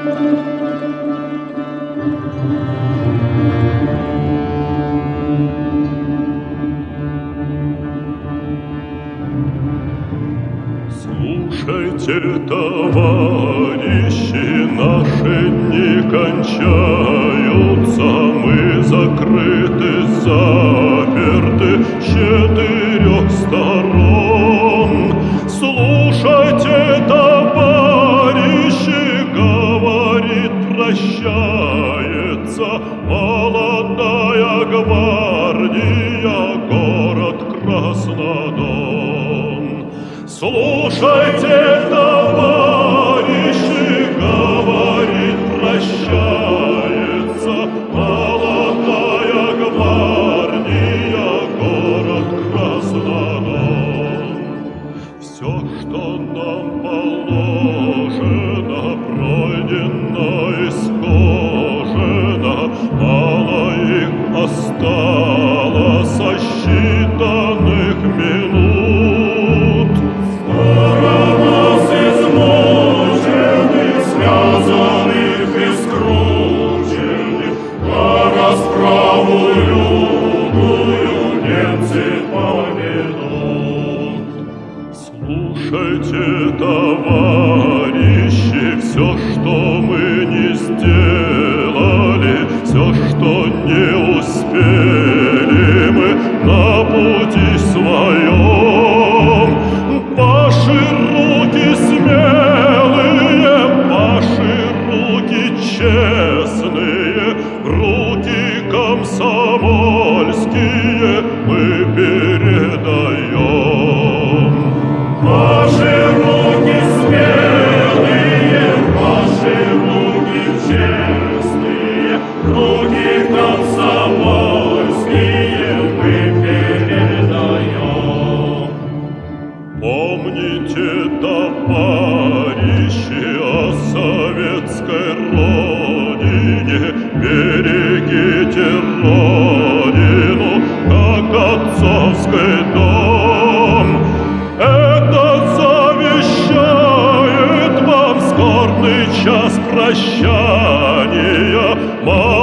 Слушайте, товарищи, наши дни кончаются, мы закрыты, заперты с 4 сторон. Слушайте, товарищи, говорит, прощается молодая гвардия, город Краснодон. Слушайте, товарищи, говорит, прощается молодая гвардия, город Краснодон. Все, что нам положено, пройдено, исхожено, мало их осталось со считанных минут. Скоро нас измученных, связанных и скрученных, на расправу лютую немцы поведут. Слушайте, товарищи, все, что мы не сделали, все, что не успели мы на пути своем. Ваши руки смелые, ваши руки честные, руки комсомольские мы передаем. Ваши руки смелые, ваши руки честные, руки комсомольские мы передаем. Помните, товарищи, о советской родине, берегите родину, как отцовский дом. Это завещает вам скорбный час прощания.